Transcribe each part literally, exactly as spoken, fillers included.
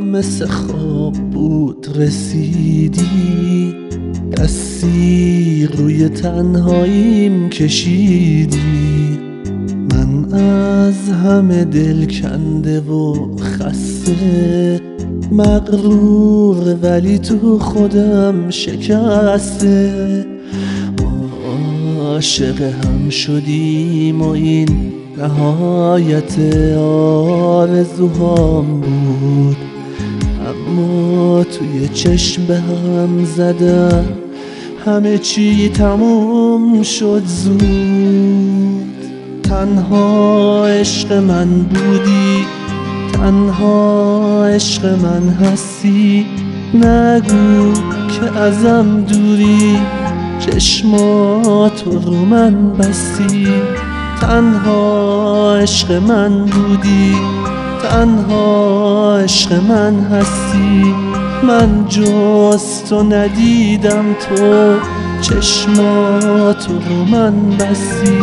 مثل خواب بود رسیدی، دستی روی تنهاییم کشیدی. من از همه دل کنده و خسته، مغرور ولی تو خودم شکسته. عاشق هم شدیم و این نهایت آرزوهام بود، اما توی چشم به هم زدم همه چی تموم شد زود. تنها عشق من بودی، تنها عشق من هستی، نگو که ازم دوری، چشماتو رو من بستی. تنها عشق من بودی، تنها عشق من هستی، من جز تو ندیدم، تو چشماتو رو من بستی.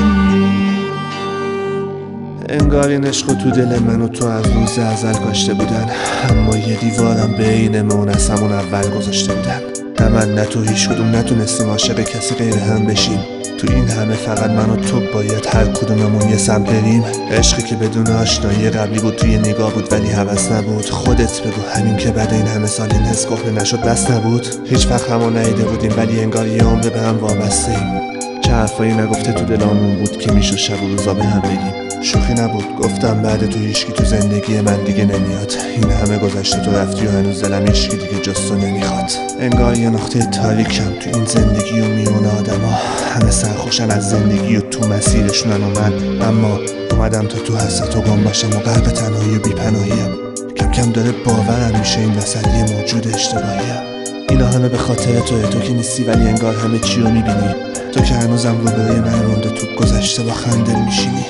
انگار این عشق تو دل من و تو از روز ازل کاشته بودن، اما یه دیوارم بینمون از همون اول گذاشته بودن. نه من نه تو هیچ کدوم نتونستیم عاشق کسی غیر هم بشیم. تو این همه فقط من و تو باید هر کدوممون یه سمت بریم. عشقی که بدون آشنایی قبلی بود، توی نگاه بود ولی هوس نبود. خودت بگو همین که بعد این همه سال این حس کهنه نشد بس نبود. هیچ وقت همو ندیده بودیم ولی انگار یه عمر به هم وابسته ایم. چه حرفایی نگفته تو دلامون بود که میشد شب و روزا به هم بگیم. شوخی نبود، گفتم بعد تو هیچکی تو زندگی من دیگه نمیاد. این همه گذشته تو رفتی و هنوز دلم هیچکی دیگه جز تو نمیخواد. انگار یه نقطه تاریکم تو این زندگی و میون آدما، همه سرخوشن از زندگی و تو مسیرشونن و من اما اومدم تا تو حسرت و گم باشم و غرق تنهایی و بی‌پناهیم. کم کم داره باورم میشه این وسط یه موجود اشتباهیم. اینا همه به خاطر توه، تو که نیستی ولی انگار همه چی رو میبینی. تو که هنوزم روبروی من مونده، تو گذشته با خنده میشینی.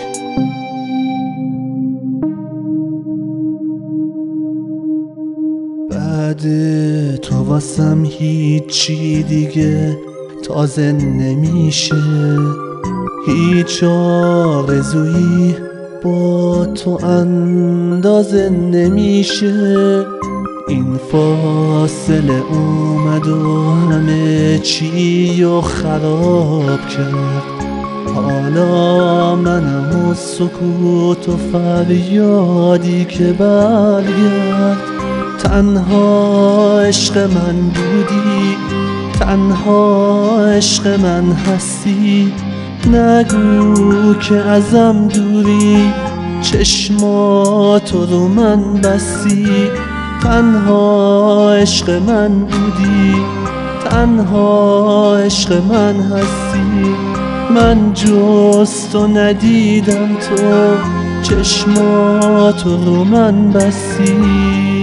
بعد تو واسم هیچی دیگه تازه نمیشه، هیچ آرزویی با تو اندازه نمیشه. این فاصله اومد و همه چی رو خراب کرد، حالا منم و سکوت و فریادی که برگرد. تنها عشق من بودی، تنها عشق من هستی، نگو که ازم دوری، چشماتو رو من بستی. تنها عشق من بودی، تنها عشق من هستی، من جز تو ندیدم، تو چشماتو رو من بستی.